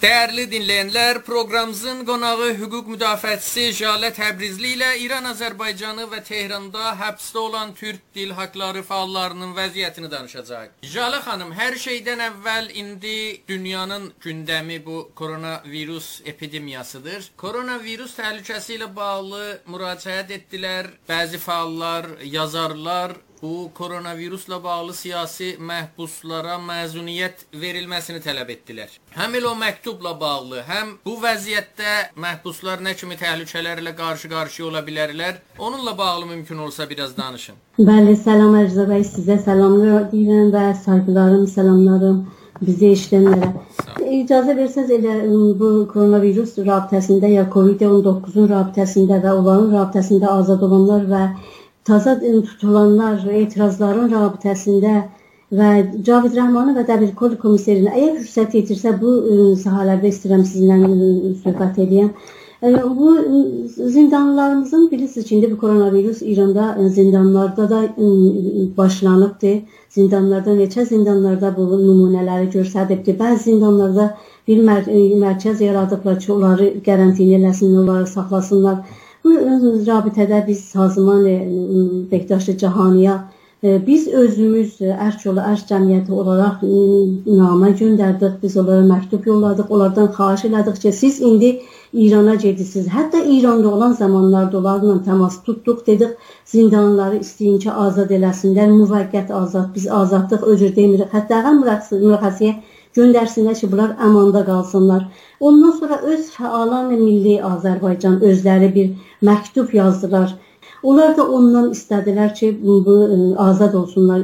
Değerli dinleyenler, programımızın qonağı hüquq müdafiəçisi Jalə Təbrizli ilə İran, Azərbaycanı və Tehranda həbsdə olan Türk dil haqları fəallarının vəziyyətini danışacaq. Jalə xanım, hər şeydən əvvəl indi dünyanın gündəmi bu koronavirus epidemiyasıdır. Koronavirus təhlükəsi ilə bağlı müraciət etdilər bəzi fəallar, yazarlar. Bu koronavirusla bağlı siyasi məhbuslara məzuniyyət verilməsini tələb etdilər. Həm elə o məktubla bağlı, həm bu vəziyyətdə məhbuslar nə kimi təhlükələrlə qarşı-qarşıya ola bilərlər, onunla bağlı mümkün olsa biraz danışın. Bəli, salam Ərzə bəy, sizə salamlar deyirəm və saygılarım, salamlarım bizi eşidənlərə. İcazə versəz elə bu koronavirus rabitəsində ya COVID-19-un rabitəsində və onların rabitəsində azad olanlar və taza tutulanlar, etirazların rabitəsində və Cavid Rəhmanı və Dəbilqulu komisserinə əgər fürsət yetirsə bu sahələrdə istəyirəm sizinlə söhbət edəyəm. Bu zindanlarımızın bilirsiniz ki, indi bu koronavirus İranda zindanlarda da başlanıbdır. Zindanlarda neçə zindanlarda bu nümunələri göstəribdir. Bəzi zindanlarda bir mərkəz yaradıblar ki, onları qərantin eləsinlər, onları saxlasınlar. Bu rabitədə biz Sazman Bektaş-ı Cahaniya biz özümüz Ərk yolu, Ərk cəmiyyəti olaraq namə göndərdik, biz onlara məktub yolladıq, onlardan xahiş elədik ki, siz indi İrana gedirsiniz. Hətta İranda olan zamanlarda onlarla təmas tutduq, dedik, zindanları istəyin ki, azad eləsinlər, müvəqqət azad, biz azadlıq öcür demirik, hətta mürəxəsiyə göndərsinlər ki, bunlar əmanda qalsınlar. Ondan sonra öz fəalan Milli Azərbaycan özləri bir məktub yazdılar. Onlar da ondan istədilər ki, bu azad olsunlar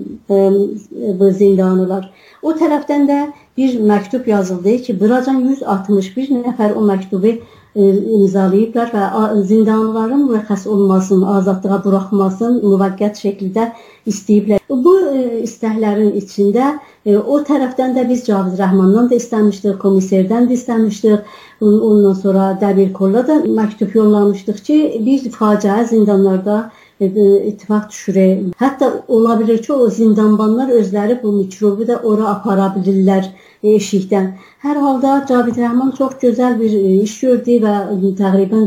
bu zindanlılar. O tərəfdən də bir məktub yazıldı ki, buracan 161 nəfər o məktubu imzalayıblar və zindanlıların mürəxəs olmasın, azadlığa buraxmasın, müvəqqət şəkildə istəyiblər. Bu istəklərin içində o tərəfdən də biz Cavid Rəhmandan da istəmişdik, komiserdən də istəmişdik. Ondan sonra Dəbilquluya da məktub yollamışdıq ki, bir faciə zindanlarda ittifaq düşürək. Hətta ola bilir ki, o zindanbanlar özləri bu mikrobu da ora apara bilirlər eşikdən. Hər halda Cavid Rəhman çox gözəl bir iş gördü və təqribən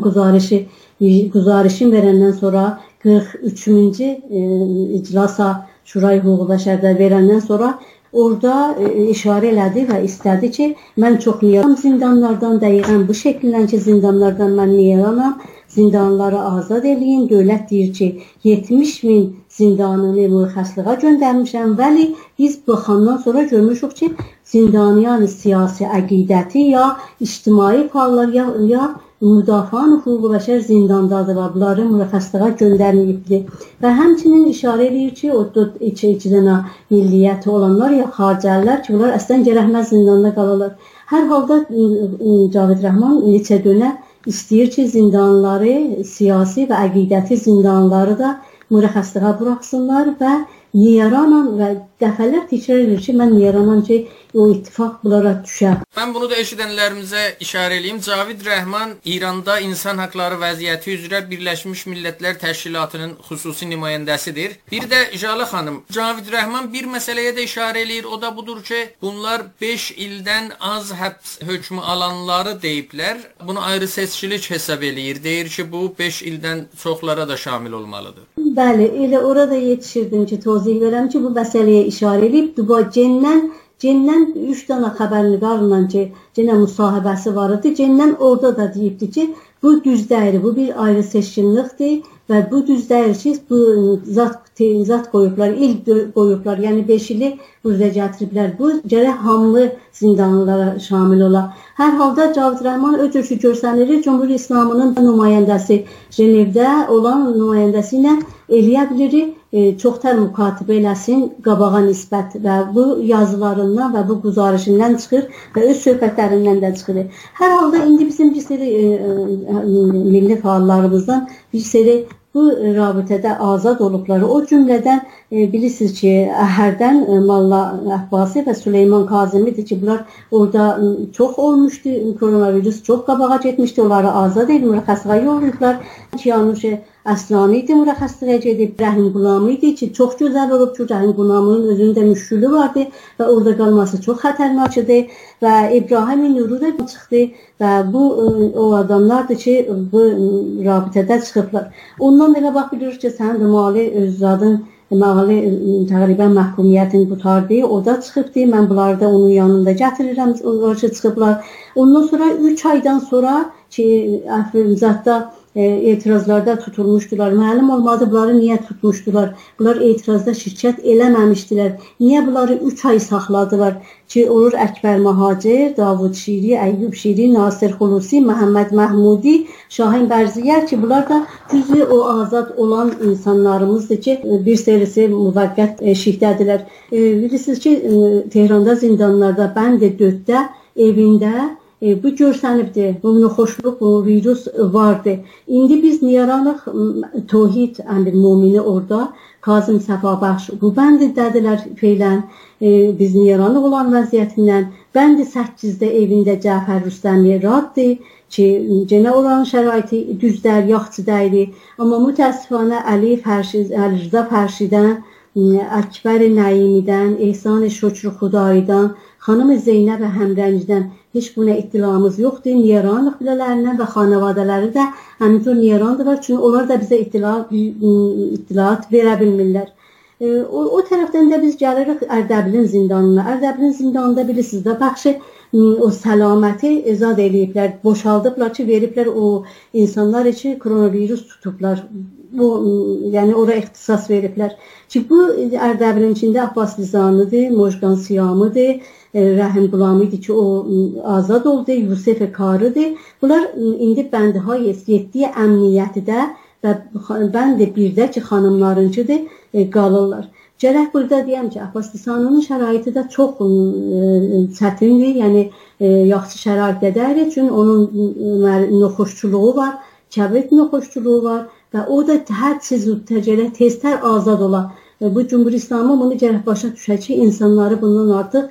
güzarişin verəndən sonra 43-cü iclasa Şura Hüquq Bəşərdə verəndən sonra orada işarə elədi və istədi ki, mən çox niyaram zindanlardan dəyiqəm, bu şəkillə ki, zindanlardan mən niyaramam, zindanları azad eləyin. Dövlət deyir ki, 70.000 zindanını mürəxəsliğə göndərmişəm, vəli biz baxandan sonra görmüşük ki, zindaniyan siyasi əqidəti ya ictimai fəallar ya müdafiə hüquq bəşər zindandadırlar, bunları mürəxəsliğə göndərməyibdir. Və həmçinin işarə edir ki, o 2 dənə milliyyəti olanlar ya xaricəlilər ki, bunlar əslən gərəkməz zindanda qalırlar. Hər halda Cavid Rəhman neçə dönə istəyir ki, zindanları, siyasi və əqidəti zindanları da mürəxəsliğə buraxsınlar və niyaranam və dəfələr təkrar edir ki, mən niyaranam ki, o ittifaq bunlara düşər. Mən bunu da eşidənlərimizə işarə edeyim. Cavid Rəhman İranda insan haqları vəziyyəti üzrə Birləşmiş Millətlər Təşkilatının xüsusi nümayəndəsidir. Bir də Jalə xanım, Cavid Rəhman bir məsələyə də işarə eləyir. O da budur ki, bunlar 5 ildən az həbs hökmü alanları deyiblər. Bunu ayrı seçkilik hesab eləyir. Deyir ki, bu 5 ildən çoxlara da şamil olmalıdır. Bəli, elə orada yetişirdim ki, tozih verəm ki, bu məsələyə işarə edib, Cendən 3 dənə xəbərniqarla ki, Cenə müsahibəsi var idi. Cendən orada da deyibdi ki, bu düz deyir, bu bir ayrı seçkinlikdir və bu düz deyir ki, bu zat qoyublar, il qoyublar, yəni 5 ili burada gətiriblər. Bu gərək hamlı zindanlılara şamil ola. Hər halda Cavid Rəhman öz ölçü görsənir, Cümhuriyyət İslamının nümayəndəsi Cenevdə olan nümayəndəsi ilə eləyə bilir, çoxtər mükatibə eləsin qabağa nisbət və bu yazılarından və bu güzarişindən çıxır və öz söhbətlərindən də çıxır. Hər halda indi bizim bir seri milli fəallarımızdan bir seri bu rabitədə azad olubları, o cümlədən bilirsiniz ki, Əhərdən Malla Əbbasi və Süleyman Kazimidir ki, bunlar orada çox olmuşdu, koronavirus çox qabağa getmişdi, onları azad edib, mürəxəsliğə yollayıblar. Kiyanuş Əslan idi mürəxəsliyə gedib, Rəhim Qulamı idi ki, çox gözəl olub ki, Rəhim Qulamının özündə müşkülü vardı və orada qalması çox xətərnak idi və İbrahim Nuru da çıxdı və bu o adamlardır ki, bu rabitədə çıxıblar. Ondan belə bax bilirik ki, sən də mali özladın Məğali təqribən məhkumiyyətin qutardı, o da çıxıbdı, mən bunları da onun yanında gətirirəm, onlar ki, çıxıblar. Ondan sonra 3 aydan sonra ki, Əfrimzadda etirazlarda tutulmuşdular. Məlum olmadı bunları niyə tutmuşdular. Bunlar etirazda şirkət eləməmişdilər. Niyə bunları 3 ay saxladılar ki, olur Əkbər Mahacir, Davud Şiri, Əyyub Şiri, Nasir Xulusi, Məhəmməd Məhmudi, Şahin Bərziyər ki, bunlar da cüzü o azad olan insanlarımızdır ki, bir serisi müvəqqət şihdədilər. Bilirsiniz ki, Tehranda zindanlarda Bənd-i Dödddə evində bu görsənibdir, bu xoşluq, bu virus vardı. İndi biz niyaranıq Tohid əmir mümini orada, Kazım Səfabəxş, bu bəndidədilər feylən, biz niyaranıq olan vəziyyətindən, bəndi 8-də evində Cəfər Rüstəmi raddı ki, genə oranın şəraiti düzdər, yaxçıdəydi. Amma mütəəssifanə Əli Rıza Fərşidən, Əkbər Nəyimidən, Ehsan Şökrü Xudayıdan, Xanım Zeynəb Həmrəncdən heç buna ittilamız yoxdur. Niyaranlıq bilələrindən və xanavadələri də həmintor niyarandılar. Çünki onlar da bizə ittilat verə bilmirlər. O tərəfdən də biz gəlirik Ərdəbilin zindanına. Ərdəbilin zindanında bilirsiniz də bəxşi o səlaməti ezad eləyiblər, boşaldıblar ki, veriblər o insanlar üçün koronavirus tutublar. Bu, yəni ora ixtisas veriblər. Ki, bu Ərdəbilin içində Abbas Nizamıdır, Mojqan Siyamıdır, Rəhim Qulamı idi ki, o azad oldu, Yusuf Karıdır. Bunlar indi Bəndi-hay 7 əmniyyətidə və Bənd-i 1-də ki, xanımlarınkıdır, qalırlar. Gərək burada deyəm ki, Abbas Nisanının şəraiti də çox çətindir, yəni yaxşı şəraitdədir. Çünki onun noxuşçuluğu var, kəbrit noxuşçuluğu var və o da hər teztər azad ola. Bu Cumhur İslamı bunu gərək başa düşə ki, insanları bundan artıq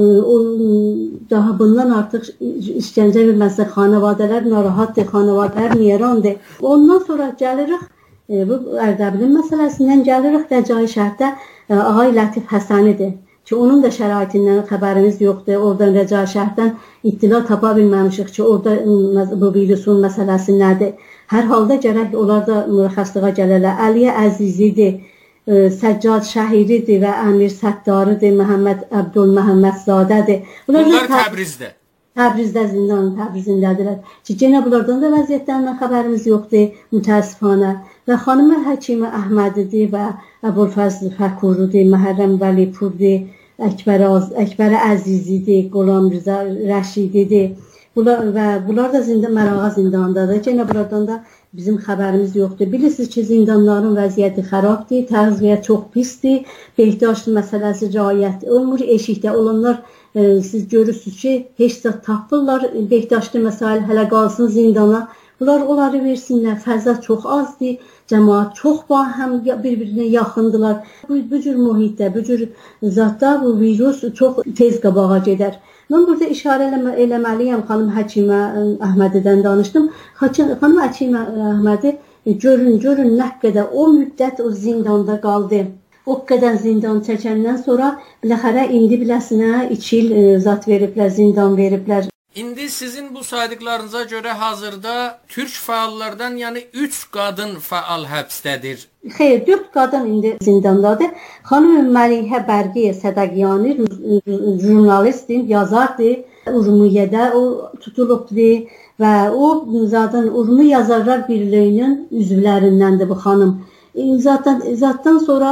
bundan artıq işgəncə verməsə, xanavadələr narahatdır, xanavadələr niyarandır. Ondan sonra gəlirik, bu Ərdəbilin məsələsindən gəlirik Rəcai şəhərdə Ağay Lətif Həsənidir ki, onun da şəraitindən xəbərimiz yoxdur. Oradan Rəcai şəhərdən ittila tapa bilməmişik ki, orada bu virusun məsələsi nədir. Hər halda gərək onlar da mürəxəslığa gələrlər. Əliyə Əzizidir, Səccad Şəhiridir və Əmir Səttarıdır, Məhəmməd Əbdülməhəmmədzadədir. Bunlar Təbrizdə. Təbrizdə Təbrizindədirlər. Ki, genə bunlardan da vəziyyətlərindən xəbərimiz yoxdur, mütəəssifanə. Və xanımı Həkimə Əhmədidir və Əbulfəzl Fəkurudur, Məhərrəm Vəlipurdur, Əkbər Əzizidir, Qolam Rıza Rəşididir. Bunlar da Mərağa zindandadır. Genə bunlardan da bizim xəbərimiz yoxdur. Bilirsiniz ki, zindanların vəziyyəti xərabdır, təğziyə çox pisdir, Behdaşlı məsələsi rəayət olmur, eşikdə olanlar siz görürsünüz ki, heç zat tapırlar, Behdaşlı məsələ hələ qalsın zindana, bunlar onları versinlər, fəza çox azdır, cəmaat çox həm bir-birinə yaxındılar. Bu cür mühitdə, bu cür zatda bu virus çox tez qabağa gedər. Mən burada işarə eləməliyəm, xanım Həkimə Əhmədidən danışdım. Xanım Həkimə Əhmədi görün nə qədər o müddət o zindanda qaldı. O qədər zindan çəkəndən sonra biləxərə indi biləsinə 2 il zat veriblər, zindan veriblər. İndi sizin bu saydıqlarınıza görə hazırda türk fəallardan, yəni 3 qadın fəal həbsdədir. Xeyr, 4 qadın indi zindandadır. Xanım Məlihə Bərqiyə Sədəqiyani jurnalistdir, yazardır. Urmiyədə o tutulubdur və o zaten Urmi Yazarlar Birliyinin üzvlərindəndir bu xanım. Zatdan sonra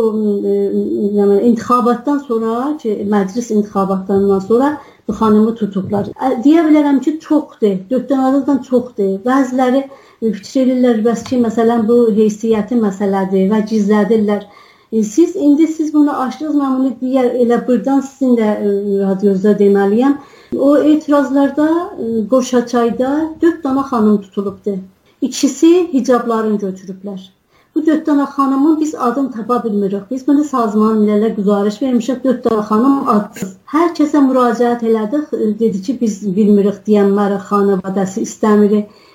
intixabatdan sonra ki, məclis intixabatlarından sonra bu xanımı tutublar. Deyə bilərəm ki, çoxdur, 4 dənədən çoxdur. Bəziləri fikir edirlər, bəs ki, məsələn, bu heysiyyəti məsələdir və gizlədirlər. Siz bunu açdınız, mən bunu deyər, elə buradan sizin də radiyozda deməliyəm. O etirazlarda Qoşaçayda 4 dənə xanım tutulubdur. İkisi hicablarını götürüblər. Bu 4 dənə xanımın biz adını tapa bilmirik. Biz bunu Sazman Millələr güzarış vermişik, 4 dənə xanım adsız. Hər kəsə müraciət elədik, dedi ki, biz bilmirik, deyənmərik, xanavadəsi istəmirik.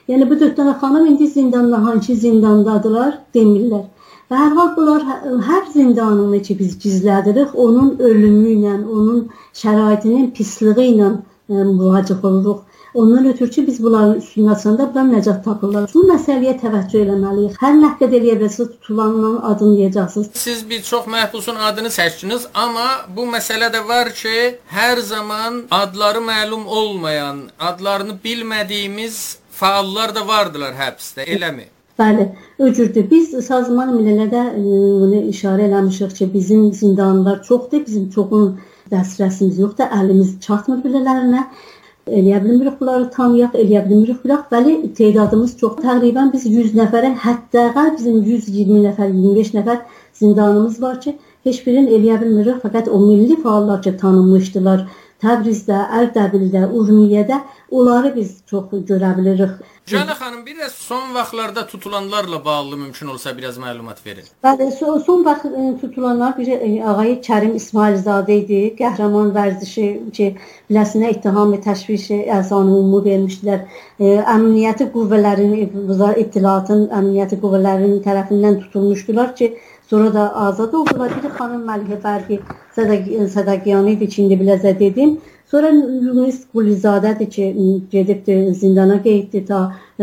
Yəni bu 4 dənə xanım indi zindanda, hansı zindandadılar demirlər. Və hər hal bunlar hər zindanını ki biz gizlədirik, onun ölümü ilə, onun şəraitinin pisliyi ilə müvacih oluruq. Ondan ötürü ki biz bunların üstünü açanda bunlar nəcat tapırlar. Bu məsələyə təvəccüh eləməliyik. Hər nəqd eləyə bilsiniz, tutulanın adını deyəcəksiniz. Siz bir çox məhbusun adını seçdiniz, amma bu məsələ də var ki, hər zaman adları məlum olmayan, adlarını bilmədiyimiz fəallar da vardılar həbsdə, eləmi? Bəli, öcürdür. Biz Sazman Millədə bunu işarə eləmişik ki, bizim zindanlar çoxdur, bizim çoxunun dəstərsimiz yoxdur, əlimiz çatmır bilələrinə. Eləyə bilmirik bunları tanıyaq, eləyə bilmirik bilək. Bəli, tədadımız çox. Təqribən biz 100 nəfərə, hətta bizim 120 nəfər, 25 nəfər zindanımız var ki, heç birini eləyə bilmirik. Fəqət o milli fəallar ki, tanınmışdılar. Təbrizdə, Ərdəbildə, Urmiyədə onları biz çox görə bilirik. Cələ xanım, bir də son vaxtlarda tutulanlarla bağlı mümkün olsa biraz məlumat verin. Bəli, son vaxt tutulanlar biri ağay Kərim İsmailzadə idi. Qəhrəman vərdişi ki, biləsinə ittiham və təşvişi əzanı ümumi vermişdilər. Əmniyyəti qüvvələrinin, İttilatın əmniyyəti qüvvələrinin tərəfindən tutulmuşdular ki, sonra da azad oldular. Biri xanım Məlikə Bərqi Sədaqiyani idi ki, indi biləcə dedim. Sonra Yunus Qulizadədir ki, gedibdi zindana qeyddi ta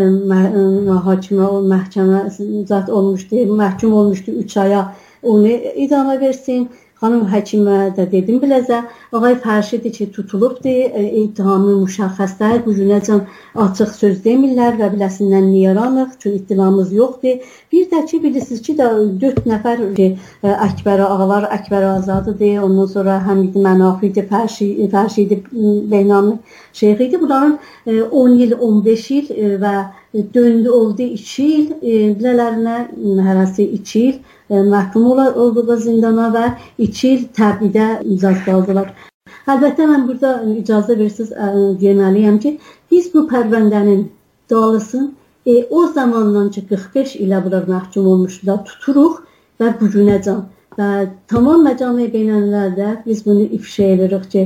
hakimə, məhkəmə zat olmuşdu, məhkum olmuşdu 3 aya, onu idama versin. Xanım həkimə də dedim biləcə, ağay Fərşidi ki, tutulubdur, ittihamı müşəxəslər, bu günəcən açıq söz demirlər və biləsindən niyaranıq, çünki ittihamımız yoxdur. Bir də ki, bilirsiniz ki, 4 nəfər Əkbər ağalar, Əkbər Azadıdır, ondan sonra Həmid Mənafidir, Fərşidi Beynami şeyx idi. Bunların 10 il, 15 il və döndü oldu 2 il, bilələrinə hərəsi 2 il məhkum oldular zindana və 2 il təbliğdə imza qaldılar. Əlbəttə, mən burada icazə verirsiniz deməliyəm ki, biz bu pərvəndənin dalısını o zamandan ki 45 ilə bunlar məhkum olmuşdular, tuturuq və bu günəcən. Və tamam məcami beynəllərdə biz bunu ifşa edirik ki,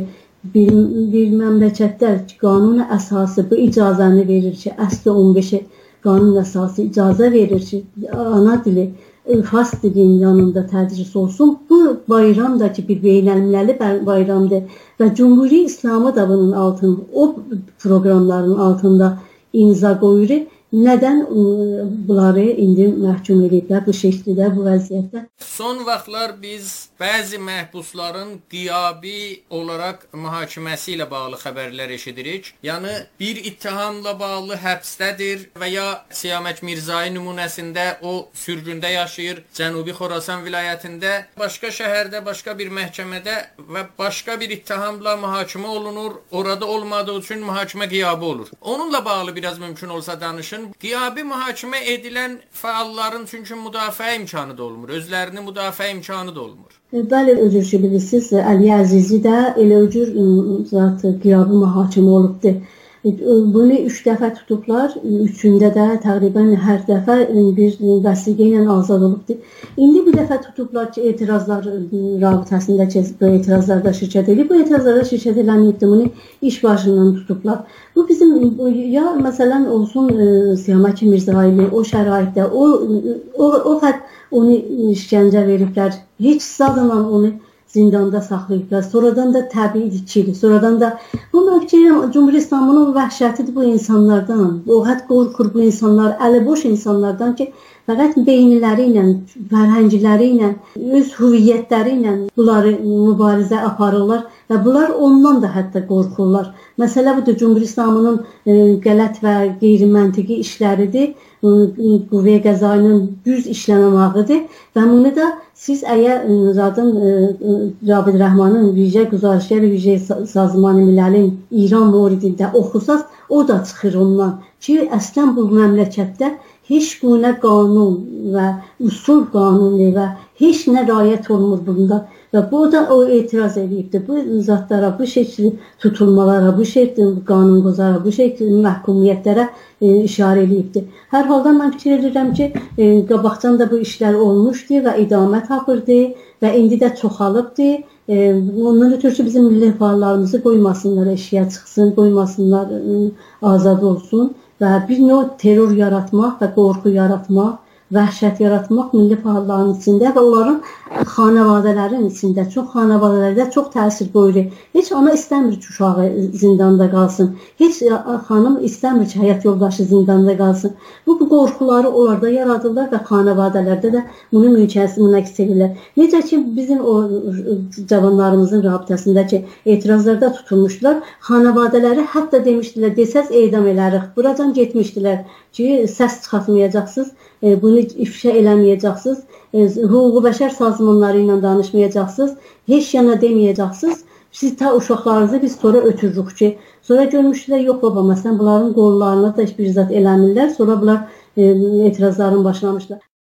bir məmləkətdə qanun əsası bu icazəni verir ki, əsli 15 qanun əsası icazə verir ki, ana dili, xas dilin yanında tədris olsun. Bu bayram da ki, bir beynəlmiləli bayramdır və Cumhuri İslamı da bunun altında, o proqramların altında imza qoyur. Nədən bunları indi məhkum ediblər bu şəkildə, bu vəziyyətdə? Son vaxtlar biz bəzi məhbusların qiyabi olaraq mühakiməsi ilə bağlı xəbərlər eşidirik. Yəni, bir ittihamla bağlı həbsdədir və ya Siyamək Mirzai nümunəsində o sürgündə yaşayır, Cənubi Xorasan vilayətində, başqa şəhərdə, başqa bir məhkəmədə və başqa bir ittihamla mühakimə olunur, orada olmadığı üçün mühakimə qiyabı olur. Onunla bağlı biraz mümkün olsa danışın. Qiyabi mühakimə edilən fəalların çünki müdafiə imkanı da olmur, özlərini müdafiə imkanı da olmur. Bəli, özür ki, bilirsiniz, Əli Əzizi də elə öcür qiyabi mühakimə olubdur. Bunu 3 dəfə tutublar, 3-ündə də təqribən hər dəfə bir vəsiqə ilə azad olubdur. İndi bir dəfə tutublar ki, etirazlar rabitəsində bu etirazlarda şirkət edib, bu etirazlarda şirkət edilməyibdir, bunu iş başından tutublar. Bu bizim, ya məsələn olsun Siyamək Mirzai o şəraitdə, o xət onu işgəncə veriblər, heç zadla onu zindanda saxlayıblar. Sonradan da təbii içilir. Sonradan da bu mövqeyə Cumhur İslamının vəhşətidir bu insanlardan. O həd qorxur bu insanlar, əliboş insanlardan ki, fəqət beyniləri ilə, fərhəngləri ilə, öz hüviyyətləri ilə bunları mübarizə aparırlar və bunlar ondan da hətta qorxurlar. Məsələ budur, Cumhur İslamının qələt və qeyri-məntiqi işləridir. Qüvvəyə qəzainin düz işləməməğidir və bunu da siz əgər zaten Rabid Rəhmanın vicə güzarışı və vicə sazmanı miləlin İran moridində oxusaz, o da çıxır ondan ki, əslən bu məmləkətdə heç günə qanun və usul qanunu və heç nə rayət olmur bunda. Və bu da o etiraz edibdir. Bu zatlara, bu şəkil tutulmalara, bu şəkil qanunqozara, bu şəkil məhkumiyyətlərə işarə edibdir. Hər halda mən fikir edirəm ki, qabaqdan da bu işlər olmuşdur və idamə tapırdı və indi də çoxalıbdır. Ondan ötürü ki, bizim milli fəallarımızı qoymasınlar, eşiyə çıxsın, qoymasınlar, azad olsun. və bir növ terror yaratmaq və qorxu yaratmaq, vəhşət yaratmaq milli pahalların içində və onların xanavadələrin içində, çox xanavadələrdə çox təsir qoyur. Heç ana istəmir ki, uşağı zindanda qalsın. Heç xanım istəmir ki, həyat yoldaşı zindanda qalsın. Bu qorxuları onlarda yaradırlar və xanavadələrdə də bunu münəks edirlər. Necə ki, bizim o cavanlarımızın rabitəsindəki etirazlarda tutulmuşdular. Xanavadələri hətta demişdilər, desəz edam elərik. Buradan getmişdilər ki, səs çıxartmayacaqsınız. Bunu ifşa eləməyəcəksiniz, hüquq bəşər sazmanları ilə danışmayacaqsınız, heç yana deməyəcəksiniz. Siz ta uşaqlarınızı biz sonra ötürürük ki, sonra görmüşdülər, yox baba, məsələn, bunların qollarına da heç bir zat eləmirlər, sonra bunlar etirazların başlamışlar.